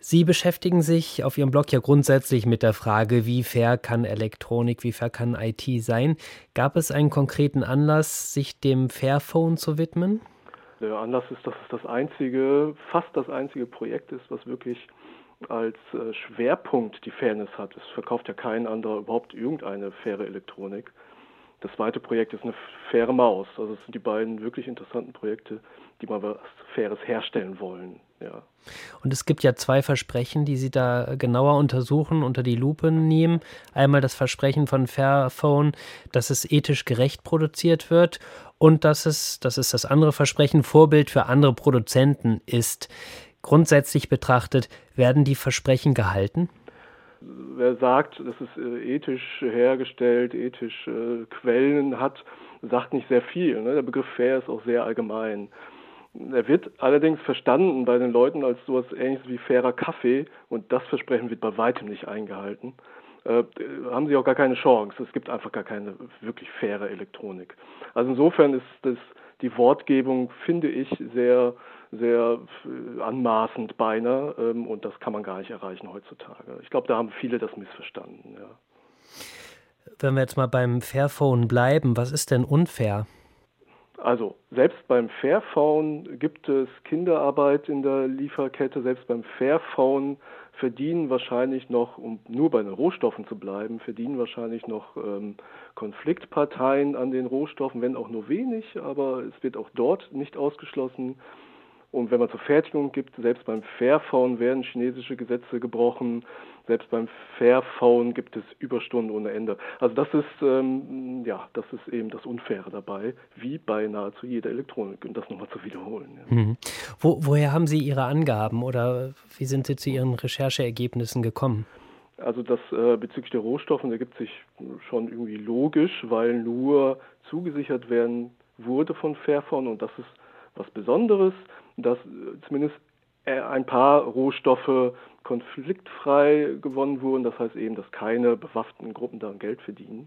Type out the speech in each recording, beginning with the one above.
Sie beschäftigen sich auf Ihrem Blog ja grundsätzlich mit der Frage, wie fair kann Elektronik, wie fair kann IT sein? Gab es einen konkreten Anlass, sich dem Fairphone zu widmen? Der Anlass ist, dass es fast das einzige Projekt ist, was wirklich als Schwerpunkt die Fairness hat. Es verkauft ja kein anderer überhaupt irgendeine faire Elektronik. Das zweite Projekt ist eine faire Maus. Also es sind die beiden wirklich interessanten Projekte, die mal was Faires herstellen wollen. Ja. Und es gibt ja zwei Versprechen, die Sie da genauer untersuchen, unter die Lupe nehmen. Einmal das Versprechen von Fairphone, dass es ethisch gerecht produziert wird und dass es, das ist das andere Versprechen, Vorbild für andere Produzenten ist. Grundsätzlich betrachtet, werden die Versprechen gehalten? Wer sagt, dass es ethisch hergestellt, Quellen hat, sagt nicht sehr viel. Ne? Der Begriff fair ist auch sehr allgemein. Er wird allerdings verstanden bei den Leuten als sowas Ähnliches wie fairer Kaffee und das Versprechen wird bei weitem nicht eingehalten. Haben sie auch gar keine Chance. Es gibt einfach gar keine wirklich faire Elektronik. Also insofern ist das die Wortgebung, finde ich, sehr, sehr anmaßend beinahe und das kann man gar nicht erreichen heutzutage. Ich glaube, da haben viele das missverstanden. Ja. Wenn wir jetzt mal beim Fairphone bleiben, was ist denn unfair? Also selbst beim Fairphone gibt es Kinderarbeit in der Lieferkette. Selbst beim Fairphone verdienen wahrscheinlich noch, um nur bei den Rohstoffen zu bleiben, verdienen wahrscheinlich noch Konfliktparteien an den Rohstoffen, wenn auch nur wenig, aber es wird auch dort nicht ausgeschlossen. Und wenn man zur Fertigung gibt, selbst beim Fairphone werden chinesische Gesetze gebrochen. Selbst beim Fairphone gibt es Überstunden ohne Ende. Also das ist das ist eben das Unfaire dabei, wie bei nahezu jeder Elektronik. Und das nochmal zu wiederholen. Ja. Mhm. Woher haben Sie Ihre Angaben oder wie sind Sie zu Ihren Rechercheergebnissen gekommen? Also das bezüglich der Rohstoffe ergibt sich schon irgendwie logisch, weil nur zugesichert werden wurde von Fairphone und das ist was Besonderes, dass zumindest ein paar Rohstoffe konfliktfrei gewonnen wurden. Das heißt eben, dass keine bewaffneten Gruppen daran Geld verdienen.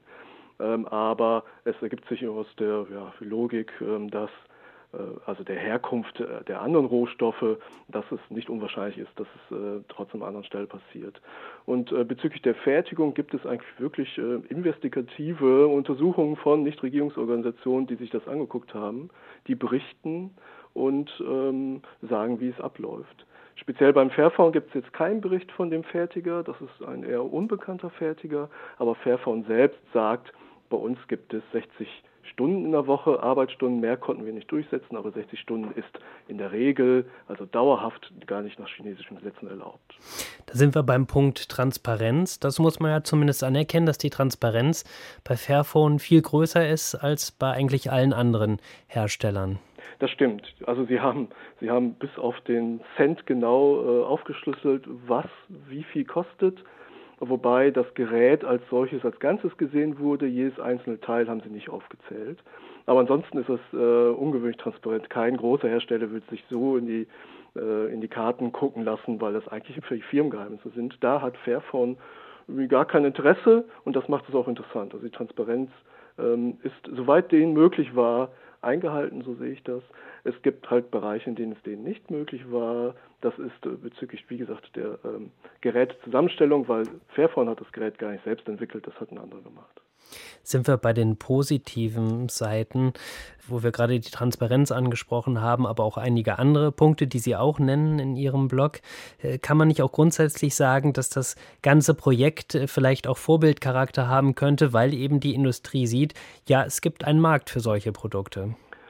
Aber es ergibt sich aus der Logik, dass also der Herkunft der anderen Rohstoffe, dass es nicht unwahrscheinlich ist, dass es trotzdem an anderen Stellen passiert. Und bezüglich der Fertigung gibt es eigentlich wirklich investigative Untersuchungen von Nichtregierungsorganisationen, die sich das angeguckt haben, die berichten und sagen, wie es abläuft. Speziell beim Fairphone gibt es jetzt keinen Bericht von dem Fertiger, das ist ein eher unbekannter Fertiger, aber Fairphone selbst sagt, bei uns gibt es 60 Stunden in der Woche, Arbeitsstunden, mehr konnten wir nicht durchsetzen, aber 60 Stunden ist in der Regel, also dauerhaft, gar nicht nach chinesischen Gesetzen erlaubt. Da sind wir beim Punkt Transparenz. Das muss man ja zumindest anerkennen, dass die Transparenz bei Fairphone viel größer ist als bei eigentlich allen anderen Herstellern. Das stimmt. Also Sie haben bis auf den Cent genau aufgeschlüsselt, was wie viel kostet, wobei das Gerät als solches als Ganzes gesehen wurde. Jedes einzelne Teil haben Sie nicht aufgezählt. Aber ansonsten ist es ungewöhnlich transparent. Kein großer Hersteller wird sich so in die Karten gucken lassen, weil das eigentlich für die Firmengeheimnisse sind. Da hat Fairphone gar kein Interesse und das macht es auch interessant. Also die Transparenz ist, soweit denen möglich war, eingehalten, so sehe ich das. Es gibt halt Bereiche, in denen es denen nicht möglich war. Das ist bezüglich, wie gesagt, der Gerätzusammenstellung, weil Fairphone hat das Gerät gar nicht selbst entwickelt, das hat ein anderer gemacht. Sind wir bei den positiven Seiten, wo wir gerade die Transparenz angesprochen haben, aber auch einige andere Punkte, die Sie auch nennen in Ihrem Blog. Kann man nicht auch grundsätzlich sagen, dass das ganze Projekt vielleicht auch Vorbildcharakter haben könnte, weil eben die Industrie sieht, ja, es gibt einen Markt für solche Produkte?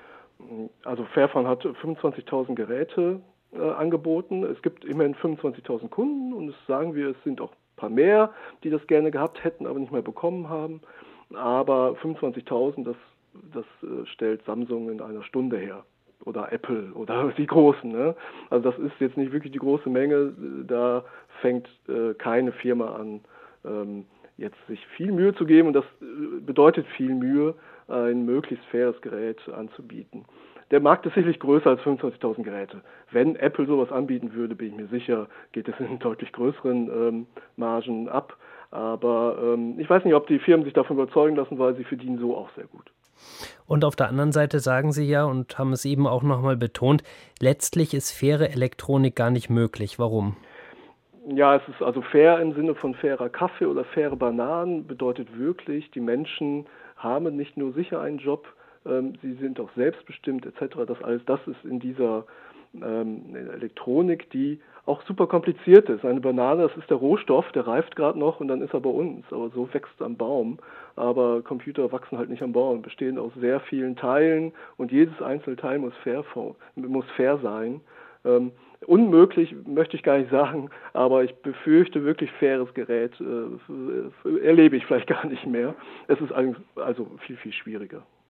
Also Fairphone hat 25.000 Geräte angeboten. Es gibt immerhin 25.000 Kunden und es sind auch ein paar mehr, die das gerne gehabt hätten, aber nicht mehr bekommen haben. Aber 25.000, das stellt Samsung in einer Stunde her. Oder Apple oder die Großen. Ne? Also das ist jetzt nicht wirklich die große Menge. Da fängt keine Firma an, jetzt sich viel Mühe zu geben. Und das bedeutet viel Mühe, ein möglichst faires Gerät anzubieten. Der Markt ist sicherlich größer als 25.000 Geräte. Wenn Apple sowas anbieten würde, bin ich mir sicher, geht es in deutlich größeren Margen ab. Aber ich weiß nicht, ob die Firmen sich davon überzeugen lassen, weil sie verdienen so auch sehr gut. Und auf der anderen Seite sagen Sie ja und haben es eben auch nochmal betont, letztlich ist faire Elektronik gar nicht möglich. Warum? Ja, es ist also fair im Sinne von fairer Kaffee oder faire Bananen bedeutet wirklich, die Menschen haben nicht nur sicher einen Job, sie sind auch selbstbestimmt etc. Das ist in dieser Elektronik, die auch super kompliziert ist. Eine Banane, das ist der Rohstoff, der reift gerade noch und dann ist er bei uns. Aber so wächst am Baum. Aber Computer wachsen halt nicht am Baum, bestehen aus sehr vielen Teilen und jedes einzelne Teil muss fair sein. Unmöglich möchte ich gar nicht sagen, aber ich befürchte wirklich faires Gerät erlebe ich vielleicht gar nicht mehr. Es ist also viel, viel schwieriger.